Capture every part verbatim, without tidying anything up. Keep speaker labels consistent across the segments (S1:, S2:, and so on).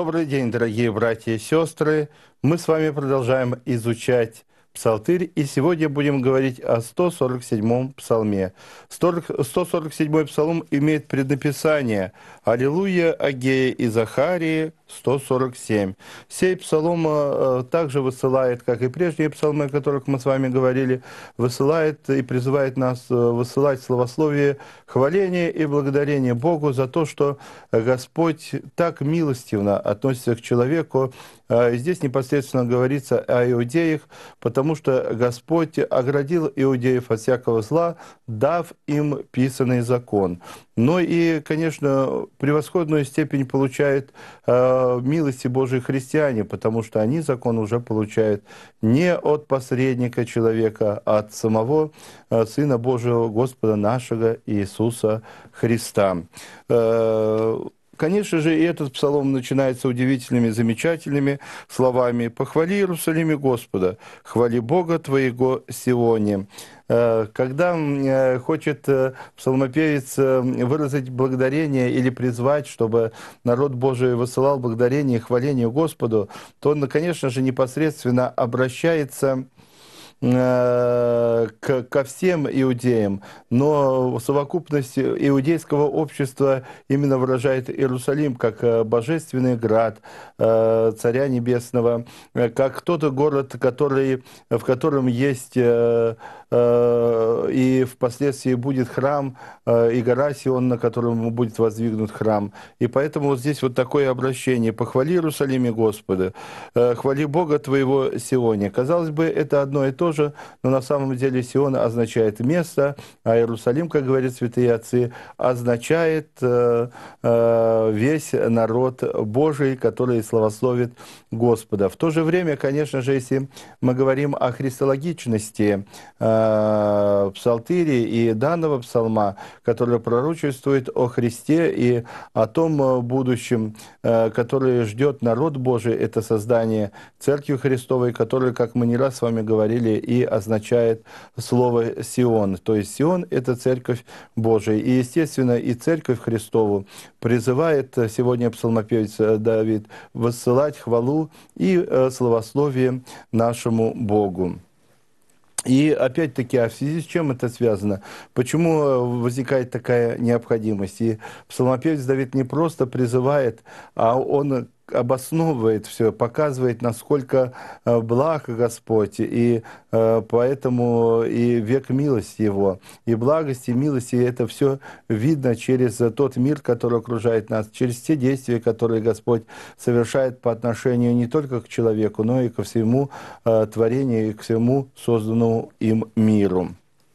S1: Добрый день, дорогие братья и сестры. Мы с вами продолжаем изучать Псалтырь, и сегодня будем говорить о сто сорок седьмом псалме. сто сорок седьмой псалом имеет преднаписание «Аллилуйя, Агея и Захарии», сто сорок семь. Сей псалом э, также высылает, как и прежние псалмы, о которых мы с вами говорили, высылает и призывает нас э, высылать славословие, хваление и благодарение Богу за то, что Господь так милостивно относится к человеку. Э, здесь непосредственно говорится о иудеях, потому что Господь оградил иудеев от всякого зла, дав им писанный закон. Но и, конечно, превосходную степень получают э, милости Божьей христиане, потому что они закон уже получают не от посредника человека, а от самого э, Сына Божьего, Господа нашего Иисуса Христа. Э, Конечно же, и этот псалом начинается удивительными, замечательными словами «Похвали Иерусалиме Господа, хвали Бога твоего Сионе». Когда хочет псалмопевец выразить благодарение или призвать, чтобы народ Божий высылал благодарение и хваление Господу, то он, конечно же, непосредственно обращается К, ко всем иудеям, но совокупность иудейского общества именно выражает Иерусалим как божественный град Царя Небесного, как тот город, который, в котором есть и впоследствии будет храм, и гора Сион, на котором будет воздвигнут храм. И поэтому вот здесь вот такое обращение: «Похвали Иерусалиме Господа, хвали Бога твоего Сионе». Казалось бы, это одно и то же, но на самом деле Сион означает место, а Иерусалим, как говорят святые отцы, означает весь народ Божий, который славословит Господа. В то же время, конечно же, если мы говорим о христологичности псалтыри и данного псалма, который пророчествует о Христе и о том будущем, которое ждет народ Божий, это создание Церкви Христовой, которая, как мы не раз с вами говорили, и означает слово Сион. То есть Сион – это Церковь Божия. И, естественно, и Церковь Христову призывает сегодня псалмопевец Давид воссылать хвалу и славословие нашему Богу. И опять-таки, а в связи с чем это связано? Почему возникает такая необходимость? И псалмопевец Давид не просто призывает, а он обосновывает все, показывает, насколько благ Господь, и поэтому и век милости Его, и благости, и милости, это все видно через тот мир, который окружает нас, через те действия, которые Господь совершает по отношению не только к человеку, но и ко всему творению, и к всему созданному им миру.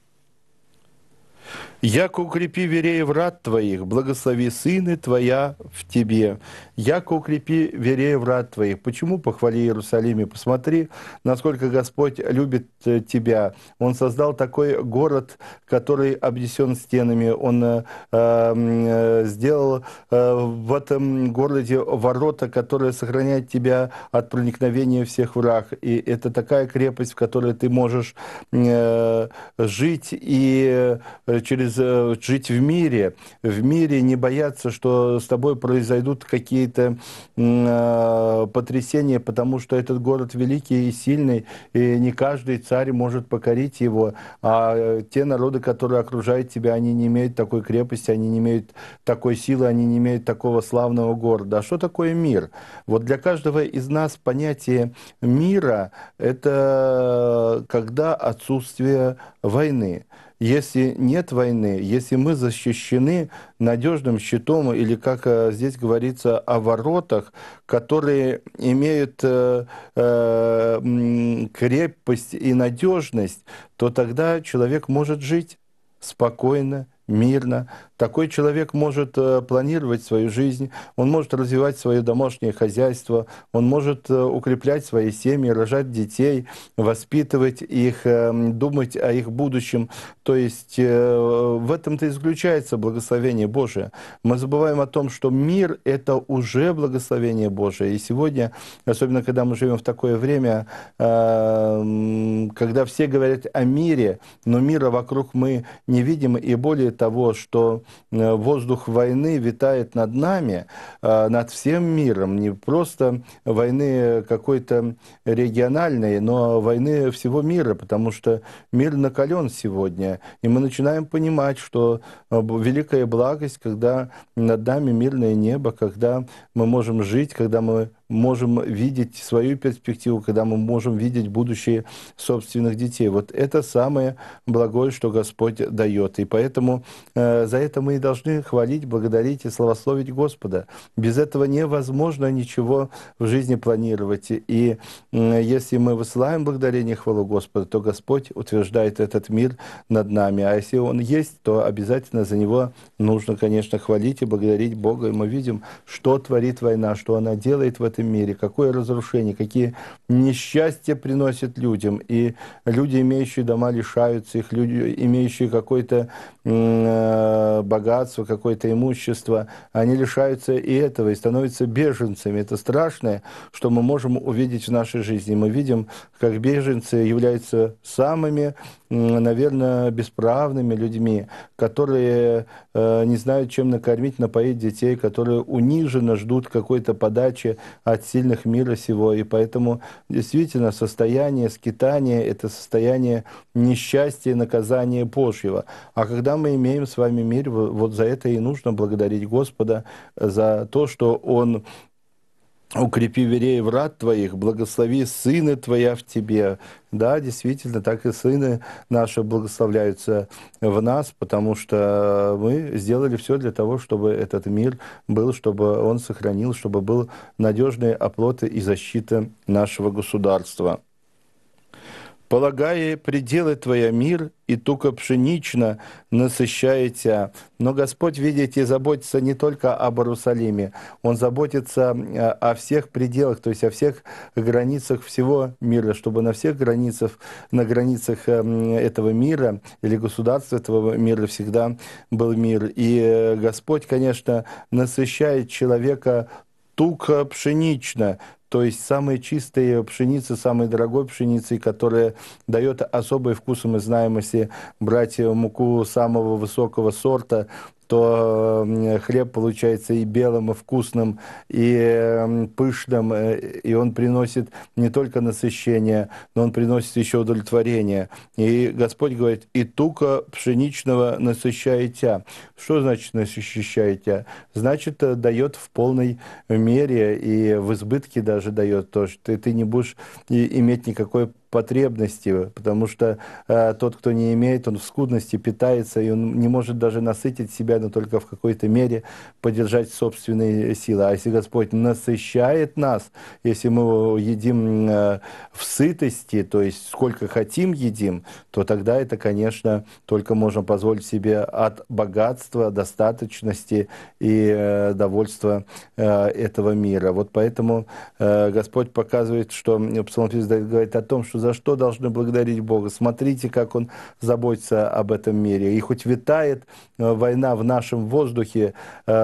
S1: «Яко укрепи верея врат твоих, благослови сыны твоя в тебе». «Яко укрепи верея врат твоих». Почему похвали Иерусалиме? Посмотри, насколько Господь любит тебя. Он создал такой город, который обнесен стенами. Он э, э, сделал э, в этом городе ворота, которые сохраняют тебя от проникновения всех враг. И это такая крепость, в которой ты можешь э, жить и через жить в мире, в мире не бояться, что с тобой произойдут какие-то э, потрясения, потому что этот город великий и сильный, и не каждый царь может покорить его, а те народы, которые окружают тебя, они не имеют такой крепости, они не имеют такой силы, они не имеют такого славного города. А что такое мир? Вот для каждого из нас понятие мира – это когда отсутствие войны. Если нет войны, если мы защищены надежным щитом, или, как здесь говорится, о воротах, которые имеют э, э, крепость и надежность, то тогда человек может жить спокойно, мирно. Такой человек может э, планировать свою жизнь, он может развивать свое домашнее хозяйство, он может э, укреплять свои семьи, рожать детей, воспитывать их, э, думать о их будущем. То есть э, в этом-то и заключается благословение Божие. Мы забываем о том, что мир – это уже благословение Божие. И сегодня, особенно когда мы живем в такое время, э, когда все говорят о мире, но мира вокруг мы не видим, и более того, что э, воздух войны витает над нами, э, над всем миром, не просто войны какой-то региональной, но войны всего мира, потому что мир накален сегодня, и мы начинаем понимать, что э, великая благость, когда над нами мирное небо, когда мы можем жить, когда мы можем видеть свою перспективу, когда мы можем видеть будущее собственных детей. Вот это самое благое, что Господь дает. И поэтому э, за это мы и должны хвалить, благодарить и славословить Господа. Без этого невозможно ничего в жизни планировать. И э, если мы высылаем благодарение и хвалу Господа, то Господь утверждает этот мир над нами. А если Он есть, то обязательно за него нужно, конечно, хвалить и благодарить Бога. И мы видим, что творит война, что она делает в этом мире, какое разрушение, какие несчастья приносит людям. И люди, имеющие дома, лишаются их, люди, имеющие какое-то э, богатство, какое-то имущество, они лишаются и этого, и становятся беженцами. Это страшное, что мы можем увидеть в нашей жизни. Мы видим, как беженцы являются самыми, наверное, бесправными людьми, которые э, не знают, чем накормить, напоить детей, которые униженно ждут какой-то подачи от сильных мира сего. И поэтому действительно состояние скитания – это состояние несчастья и наказания Божьего. А когда мы имеем с вами мир, вот за это и нужно благодарить Господа, за то, что Он «Укрепи верей врат твоих, благослови сыны твоя в тебе». Да, действительно, так и сыны наши благословляются в нас, потому что мы сделали все для того, чтобы этот мир был, чтобы он сохранил, чтобы был надежный оплот и защита нашего государства. «Полагая пределы Твоя мир, и туго пшенично насыщает Тя». Но Господь, видите, заботится не только об Иерусалиме, Он заботится о всех пределах, то есть о всех границах всего мира, чтобы на всех границах, на границах этого мира или государства этого мира всегда был мир. И Господь, конечно, насыщает человека туго пшенично, то есть самые чистые пшеницы, самой дорогой пшеницей, которая дает особый вкус. И мы знаем, если брать муку самого высокого сорта, то хлеб получается и белым, и вкусным, и пышным, и он приносит не только насыщение, но он приносит еще удовлетворение. И Господь говорит: «И туго пшеничного насыщает Тя». Что значит насыщает Тя? Значит, дает в полной мере и в избытке даже дает то, что ты, ты не будешь иметь никакой потребности, потому что э, тот, кто не имеет, он в скудности питается, и он не может даже насытить себя, но только в какой-то мере поддержать собственные силы. А если Господь насыщает нас, если мы едим э, в сытости, то есть сколько хотим едим, то тогда это, конечно, только можем позволить себе от богатства, достаточности и э, довольства э, этого мира. Вот поэтому э, Господь показывает, что Псалмопевец говорит о том, что за что должны благодарить Бога. Смотрите, как Он заботится об этом мире. И хоть витает война в нашем воздухе,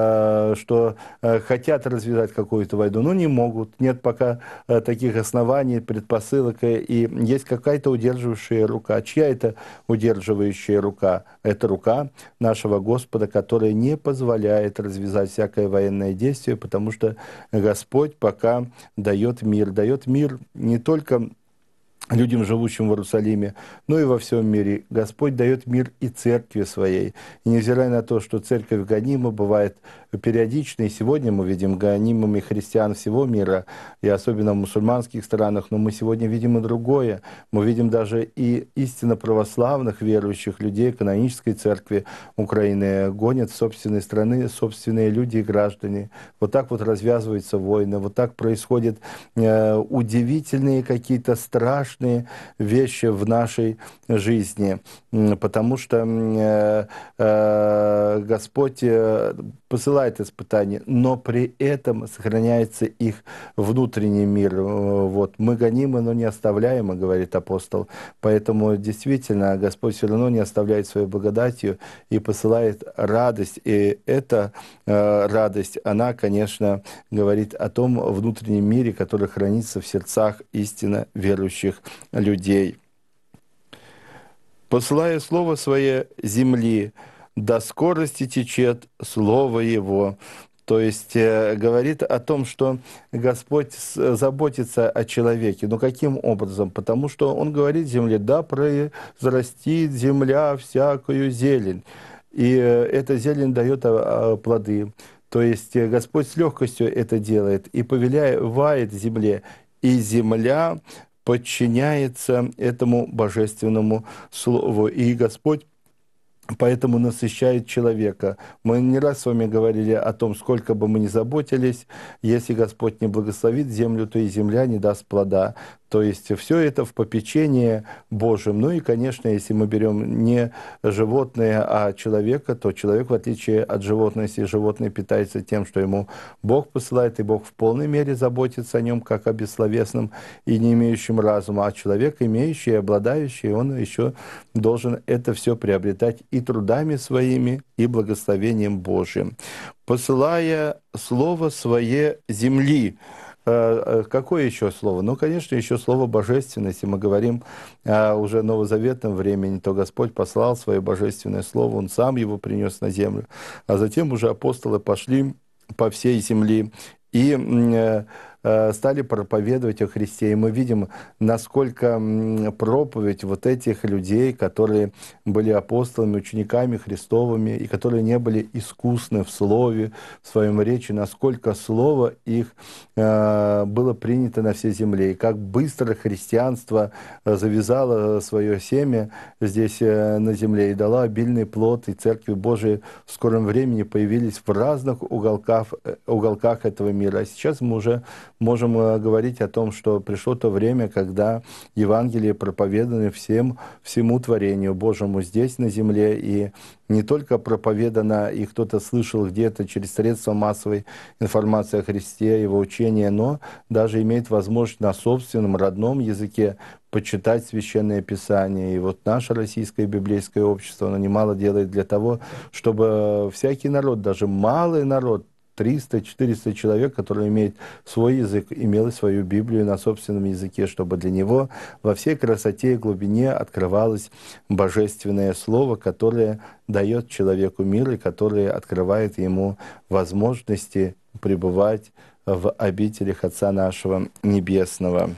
S1: что хотят развязать какую-то войну, но не могут. Нет пока таких оснований, предпосылок. И есть какая-то удерживающая рука. Чья это удерживающая рука? Это рука нашего Господа, которая не позволяет развязать всякое военное действие, потому что Господь пока дает мир. Дает мир не только людям, живущим в Иерусалиме, но и во всем мире. Господь дает мир и церкви своей. И невзирая на то, что церковь гонима бывает периодично, и сегодня мы видим гонимыми христиан всего мира, и особенно в мусульманских странах, но мы сегодня видим и другое. Мы видим даже и истинно православных верующих людей канонической церкви Украины гонят в собственной страны собственные люди и граждане. Вот так вот развязываются войны, вот так происходят э, удивительные какие-то страшные вещи в нашей жизни, потому что э, э, Господь посылает испытания, но при этом сохраняется их внутренний мир. Вот. Мы гонимы, но не оставляемы, говорит апостол. Поэтому действительно Господь все равно не оставляет своей благодатью и посылает радость. И эта э, радость, она, конечно, говорит о том внутреннем мире, который хранится в сердцах истинно верующих людей. «Посылая слово свое земли, до скорости течет Слово Его». То есть э, говорит о том, что Господь с- заботится о человеке. Но каким образом? Потому что Он говорит земле: «Да произрастит земля всякую зелень». И э, эта зелень дает а, а, плоды. То есть э, Господь с легкостью это делает и повелевает земле, и земля подчиняется этому божественному слову. И Господь поэтому насыщает человека. Мы не раз с вами говорили о том, сколько бы мы ни заботились, если Господь не благословит землю, то и земля не даст плода. То есть все это в попечении Божьем. Ну и, конечно, если мы берем не животное, а человека, то человек, в отличие от животного, если животное питается тем, что ему Бог посылает, и Бог в полной мере заботится о нем, как о бессловесном и не имеющем разума, а человек, имеющий и обладающий, он еще должен это все приобретать и трудами своими, и благословением Божьим. «Посылая слово свое земли». Какое еще слово? Ну, конечно, еще слово божественности. Мы говорим о уже новозаветном времени, то Господь послал свое божественное слово, Он сам его принес на землю, а затем уже апостолы пошли по всей земле и э, э, стали проповедовать о Христе. И мы видим, насколько м, проповедь вот этих людей, которые были апостолами, учениками Христовыми, и которые не были искусны в слове, в своем речи, насколько слово их э, было принято на всей земле, и как быстро христианство завязало свое семя здесь э, на земле и дало обильный плод, и Церкви Божией в скором времени появились в разных уголках, уголках этого мира. А сейчас мы уже можем э, говорить о том, что пришло то время, когда Евангелие проповедано всем, всему творению Божьему здесь на земле, и не только проповедано, и кто-то слышал где-то через средства массовой информации о Христе, Его учения, но даже имеет возможность на собственном родном языке почитать Священное Писание. И вот наше российское библейское общество, оно немало делает для того, чтобы всякий народ, даже малый народ, триста-четыреста человек, который имеет свой язык, имел свою Библию на собственном языке, чтобы для него во всей красоте и глубине открывалось божественное слово, которое дает человеку мир и которое открывает ему возможности пребывать в обителях Отца нашего Небесного.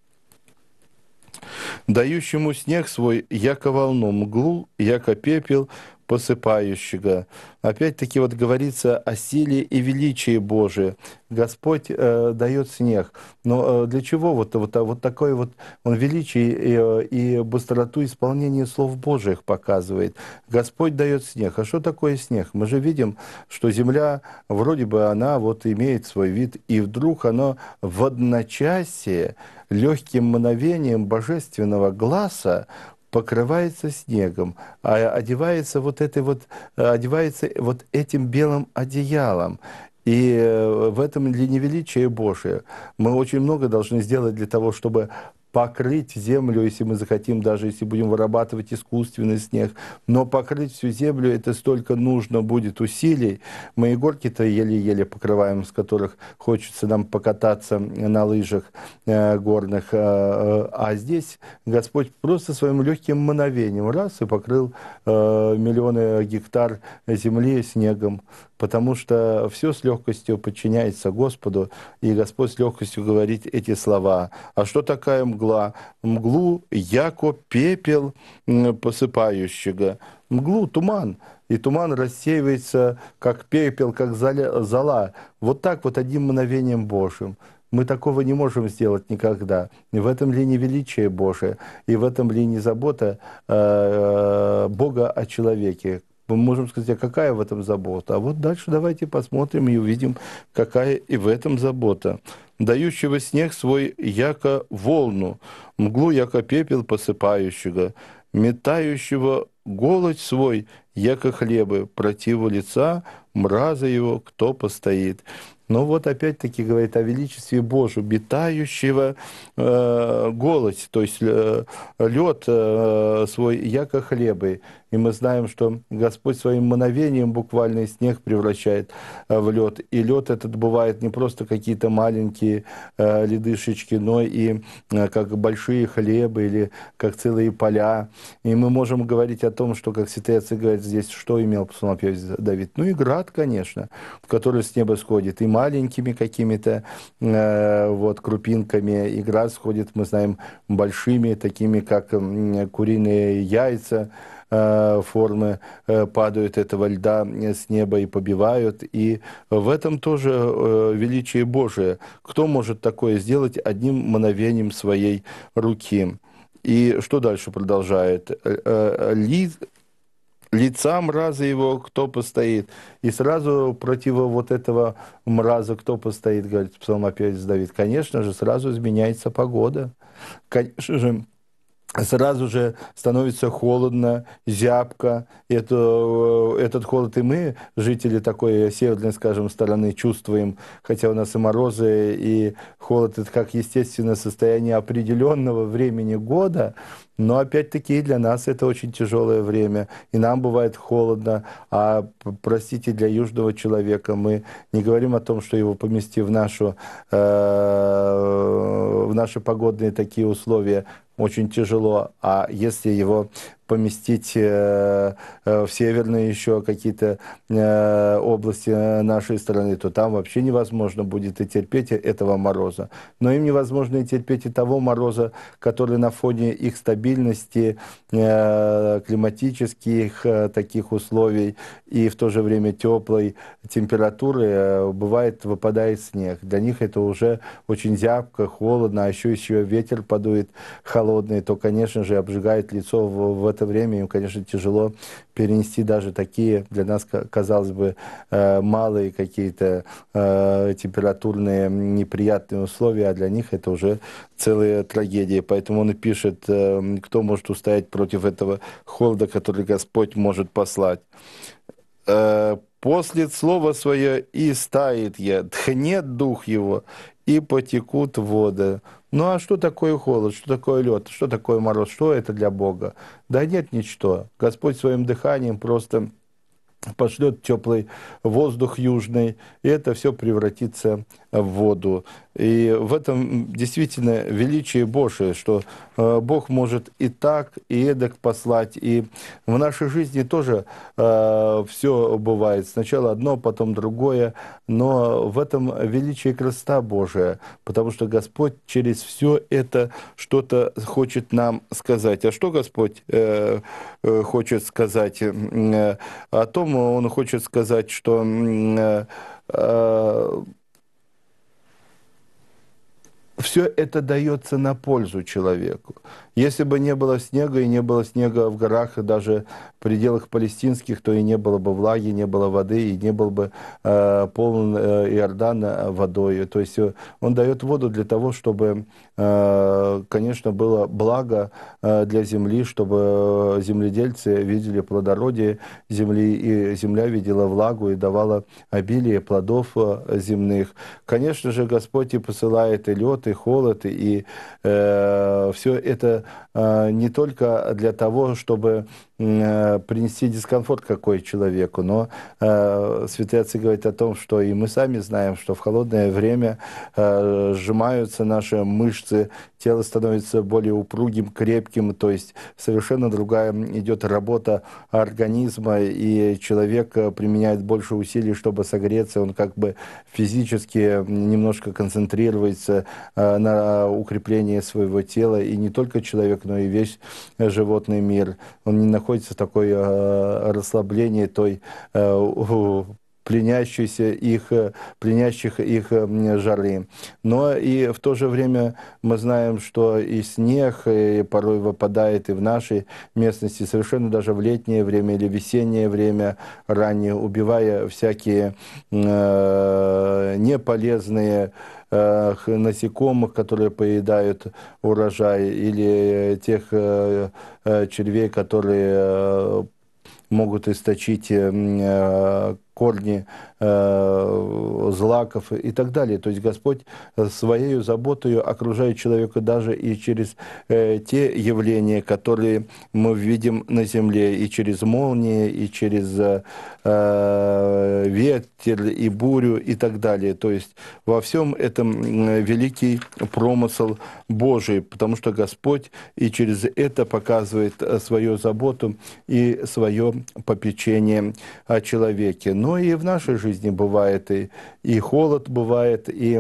S1: «Дающему снег свой, яко волну, мглу, яко пепел, посыпающего». Опять-таки вот говорится о силе и величии Божие. Господь э, дает снег. Но э, для чего вот, вот, вот такое вот он величие и, и быстроту исполнения слов Божьих показывает? Господь дает снег. А что такое снег? Мы же видим, что земля вроде бы она вот имеет свой вид, и вдруг она в одночасье легким мгновением божественного глаза покрывается снегом, а одевается вот этой вот, одевается вот этим белым одеялом. И в этом ли не величие Божие? Мы очень много должны сделать для того, чтобы покрыть землю, если мы захотим, даже если будем вырабатывать искусственный снег, но покрыть всю землю, это столько нужно будет усилий. Мы и горки-то еле-еле покрываем, с которых хочется нам покататься на лыжах э, горных, э, а здесь Господь просто своим легким мгновением раз и покрыл э, миллионы гектар земли снегом, потому что все с легкостью подчиняется Господу, и Господь с легкостью говорит эти слова. А что такая мгла? Мглу, яко пепел посыпающего. Мглу, туман. И туман рассеивается, как пепел, как зола. Вот так вот одним мгновением Божьим. Мы такого не можем сделать никогда. И в этом ли не величие Божие, и в этом ли не забота э, Бога о человеке. Мы можем сказать, а какая в этом забота? А вот дальше давайте посмотрим и увидим, какая и в этом забота. «Дающего снег свой, яко волну, мглу, яко пепел посыпающего, метающего голодь свой, яко хлебы, противу лица мраза его кто постоит. Но вот опять-таки говорит о величестве Божьем, обитающего э, голос, то есть э, лед э, свой, яко хлебы. И мы знаем, что Господь своим мановением буквально снег превращает э, в лед. И лед этот бывает не просто какие-то маленькие э, ледышечки, но и э, как большие хлебы или как целые поля. И мы можем говорить о том, что, как святые отцы говорят здесь, что имел псалмопевец Давид. Ну и град, конечно, который с неба сходит, и маленькими какими-то э, вот крупинками, и град сходит, мы знаем, большими, такими как э, куриные яйца, э, формы э, падают этого льда с неба и побивают, и в этом тоже э, величие Божие. Кто может такое сделать одним мгновением своей руки? И что дальше продолжает? Э, э, Ли, лица мраза его кто постоит? И сразу против вот этого мраза кто постоит, говорит псалмопевец Давид? Конечно же, сразу изменяется погода. Конечно же, сразу же становится холодно, зябко. Это, этот холод и мы, жители такой северной, скажем, стороны, чувствуем, хотя у нас и морозы, и холод — это как естественное состояние определенного времени года, но опять-таки для нас это очень тяжелое время, и нам бывает холодно, а, простите, для южного человека мы не говорим о том, что его поместив в, нашу, э, в наши погодные такие условия, очень тяжело, а если его поместить э, э, в северные еще какие-то э, области нашей страны, то там вообще невозможно будет и терпеть этого мороза. Но им невозможно и терпеть и того мороза, который на фоне их стабильности, э, климатических э, таких условий и в то же время теплой температуры э, бывает, выпадает снег. Для них это уже очень зябко, холодно, а еще еще ветер подует холодный, то, конечно же, обжигает лицо в, в это время. Им, конечно, тяжело перенести даже такие, для нас, казалось бы, малые какие-то температурные неприятные условия, а для них это уже целая трагедия. Поэтому он и пишет, кто может устоять против этого холода, который Господь может послать. «После слова свое и стает я, тхнет дух его, и потекут воды». Ну а что такое холод, что такое лед, что такое мороз, что это для Бога? Да нет ничто. Господь своим дыханием просто пошлет теплый воздух южный, и это все превратится в воду. И в этом действительно величие Божие, что э, Бог может и так, и эдак послать. И в нашей жизни тоже э, все бывает. Сначала одно, потом другое. Но в этом величие и красота Божия, потому что Господь через все это что-то хочет нам сказать. А что Господь э, э, хочет сказать? Э, о том Он хочет сказать, что э, э, все это дается на пользу человеку. Если бы не было снега, и не было снега в горах, и даже в пределах палестинских, то и не было бы влаги, не было воды, и не был бы э, полон э, Иордан водой. То есть он дает воду для того, чтобы, э, конечно, было благо э, для земли, чтобы земледельцы видели плодородие земли, и земля видела влагу и давала обилие плодов э, земных. Конечно же, Господь и посылает и лед, и холод, и э, все это э, не только для того, чтобы э, принести дискомфорт какой человеку, но э, святые отцы говорят о том, что и мы сами знаем, что в холодное время э, сжимаются наши мышцы, тело становится более упругим, крепким, то есть совершенно другая идет работа организма, и человек применяет больше усилий, чтобы согреться, он как бы физически немножко концентрируется э, на укреплении своего тела, и не только человек, но и весь животный мир. Он не находится в такой э, расслаблении той э, пленящихся их, пленящих их жары. Но и в то же время мы знаем, что и снег и порой выпадает и в нашей местности, совершенно даже в летнее время или весеннее время ранее, убивая всякие э, неполезные э, насекомых, которые поедают урожай, или тех э, червей, которые э, могут источить э, корни э, злаков и так далее. То есть Господь своей заботой окружает человека даже и через э, те явления, которые мы видим на земле, и через молнии, и через э, ветер, и бурю, и так далее. То есть во всем этом великий промысел Божий, потому что Господь и через это показывает свою заботу и свое попечение о человеке. Но и в нашей жизни бывает и, и холод бывает, и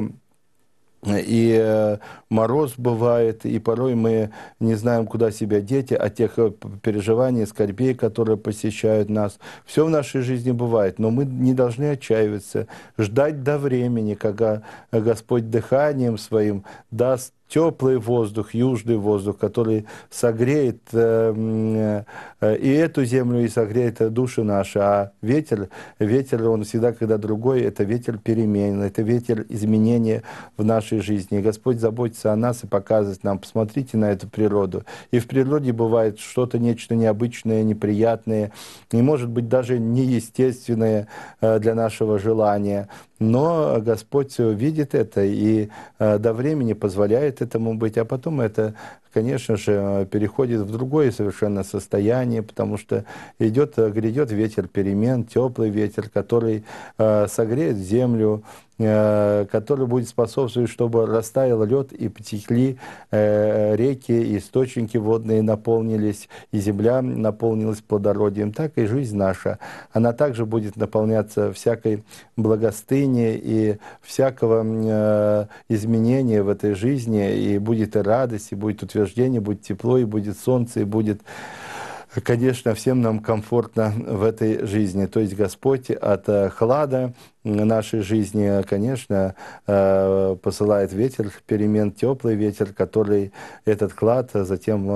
S1: и э, мороз бывает, и порой мы не знаем, куда себя деть, от тех переживаний, скорбей, которые посещают нас. Все в нашей жизни бывает, но мы не должны отчаиваться, ждать до времени, когда Господь дыханием своим даст теплый воздух, южный воздух, который согреет э, э, и эту землю, и согреет души наши. А ветер, ветер, он всегда, когда другой, это ветер перемен, это ветер изменения в нашей жизни. И Господь заботится о нас и показывает нам, посмотрите на эту природу. И в природе бывает что-то, нечто необычное, неприятное, и, может быть, даже неестественное э, для нашего желания. Но Господь видит это и э, до времени позволяет этому быть, а потом это, конечно же, переходит в другое совершенно состояние, потому что идет, грядет ветер перемен, теплый ветер, который э, согреет землю, э, который будет способствовать, чтобы растаял лед и потекли э, реки, источники водные наполнились, и земля наполнилась плодородием. Так и жизнь наша, она также будет наполняться всякой благостыни и всякого э, изменения в этой жизни, и будет и радость, и будет утверждение, будет тепло, и будет солнце, и будет, конечно, всем нам комфортно в этой жизни. То есть Господь от хлада нашей жизни, конечно, посылает ветер перемен, теплый ветер, который этот клад затем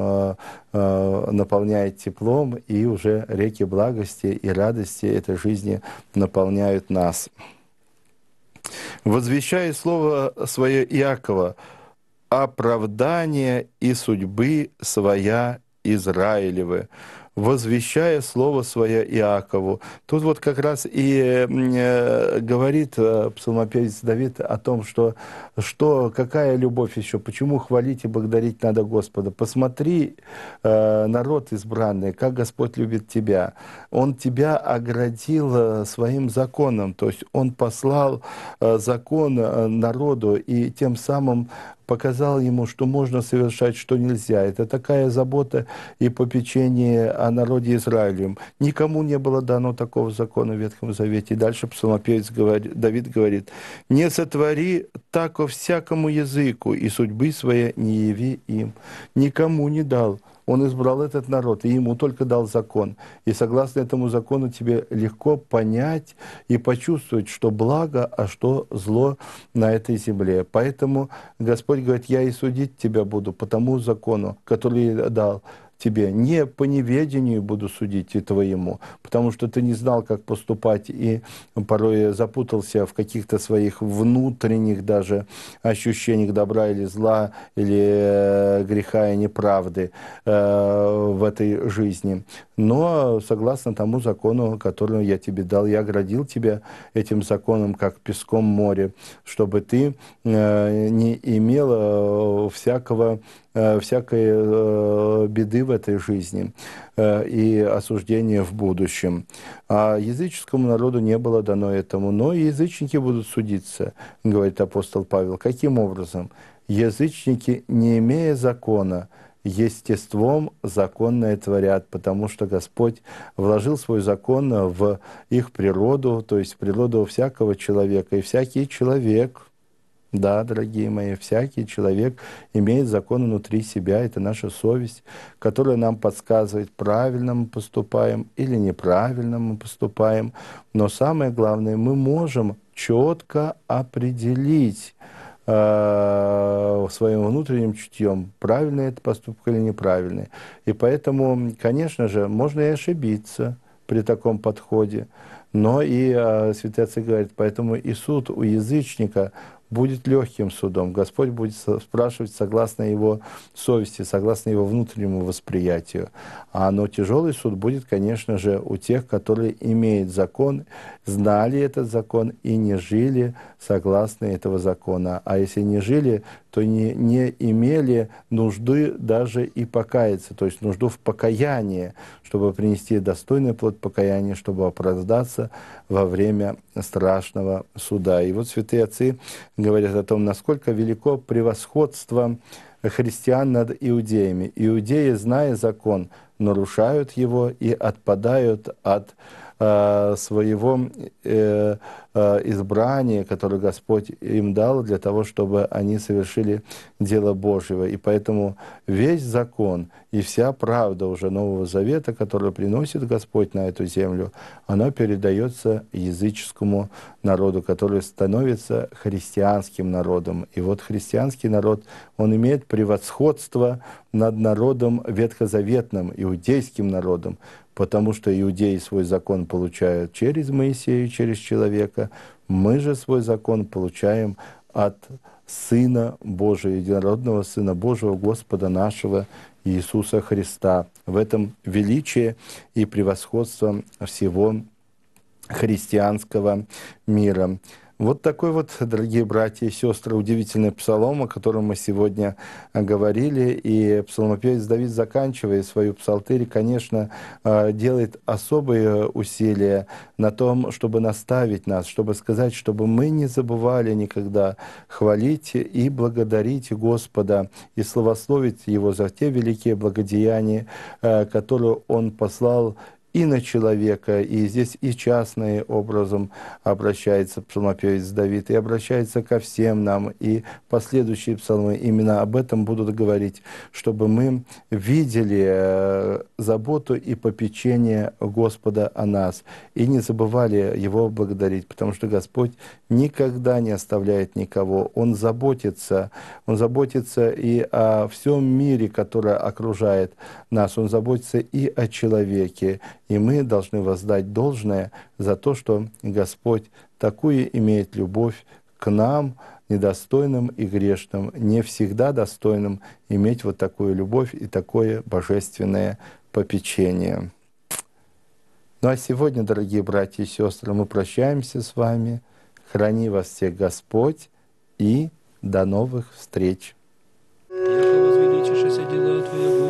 S1: наполняет теплом, и уже реки благости и радости этой жизни наполняют нас. Возвещая слово свое Иакова, оправдание и судьбы своя Израилевы, возвещая слово свое Иакову. Тут вот как раз и э, говорит э, псалмопевец Давид о том, что, что какая любовь еще, почему хвалить и благодарить надо Господа. Посмотри, э, народ избранный, как Господь любит тебя. Он тебя оградил э, своим законом, то есть Он послал э, закон э, народу и тем самым показал ему, что можно совершать, что нельзя. Это такая забота и попечение о народе Израилем. Никому не было дано такого закона в Ветхом Завете. И дальше псалмопевец говорит, Давид говорит: «Не сотвори тако всякому языку, и судьбы своей не яви им». Никому не дал. Он избрал этот народ, и ему только дал закон. И согласно этому закону тебе легко понять и почувствовать, что благо, а что зло на этой земле. Поэтому Господь говорит: я и судить тебя буду по тому закону, который дал тебе. Не по неведению буду судить и твоему, потому что ты не знал, как поступать, и порой запутался в каких-то своих внутренних даже ощущениях добра или зла, или греха и неправды э, в этой жизни. Но согласно тому закону, который я тебе дал, я оградил тебя этим законом, как песком море, чтобы ты э, не имел всякого всякой беды в этой жизни и осуждения в будущем. А языческому народу не было дано этому, но и язычники будут судиться, говорит апостол Павел. Каким образом? Язычники, не имея закона, естеством законное творят, потому что Господь вложил свой закон в их природу, то есть в природу всякого человека, и всякий человек, да, дорогие мои, всякий человек имеет закон внутри себя, это наша совесть, которая нам подсказывает, правильно мы поступаем или неправильно мы поступаем. Но самое главное, мы можем четко определить э, своим внутренним чутьем, правильный это поступок или неправильный. И поэтому, конечно же, можно и ошибиться при таком подходе. Но и э, святые отцы говорят, поэтому и суд у язычника будет легким судом. Господь будет спрашивать согласно его совести, согласно его внутреннему восприятию. А, но тяжелый суд будет, конечно же, у тех, которые имеют закон, знали этот закон и не жили согласно этого закона. А если не жили, то не, не имели нужды даже и покаяться, то есть нужду в покаянии, чтобы принести достойный плод покаяния, чтобы оправдаться во время страшного суда. И вот святые отцы говорят о том, насколько велико превосходство христиан над иудеями. Иудеи, зная закон, нарушают его и отпадают от э, своего э, э, избрания, которое Господь им дал для того, чтобы они совершили дело Божьего. И поэтому весь закон и вся правда уже Нового Завета, которую приносит Господь на эту землю, она передается языческому народу, который становится христианским народом. И вот христианский народ, он имеет превосходство над народом ветхозаветным, иудейским народом, потому что иудеи свой закон получают через Моисея, через человека. Мы же свой закон получаем от Сына Божия, единородного Сына Божьего, Господа нашего Иисуса Христа. В этом величие и превосходство всего христианского мира. Вот такой вот, дорогие братья и сестры, удивительный псалом, о котором мы сегодня говорили. И псалмопевец Давид, заканчивая свою псалтырь, конечно, делает особые усилия на том, чтобы наставить нас, чтобы сказать, чтобы мы не забывали никогда хвалить и благодарить Господа и славословить Его за те великие благодеяния, которые Он послал и на человека, и здесь и частным образом обращается псалмопевец Давид, и обращается ко всем нам, и последующие псалмы именно об этом будут говорить, чтобы мы видели заботу и попечение Господа о нас, и не забывали Его благодарить, потому что Господь никогда не оставляет никого, Он заботится, Он заботится и о всем мире, который окружает нас, Он заботится и о человеке. И мы должны воздать должное за то, что Господь такую имеет любовь к нам, недостойным и грешным, не всегда достойным иметь вот такую любовь и такое божественное попечение. Ну а сегодня, дорогие братья и сестры, мы прощаемся с вами. Храни вас всех Господь и до новых встреч.
S2: Яко возвеличишься дела Твоя,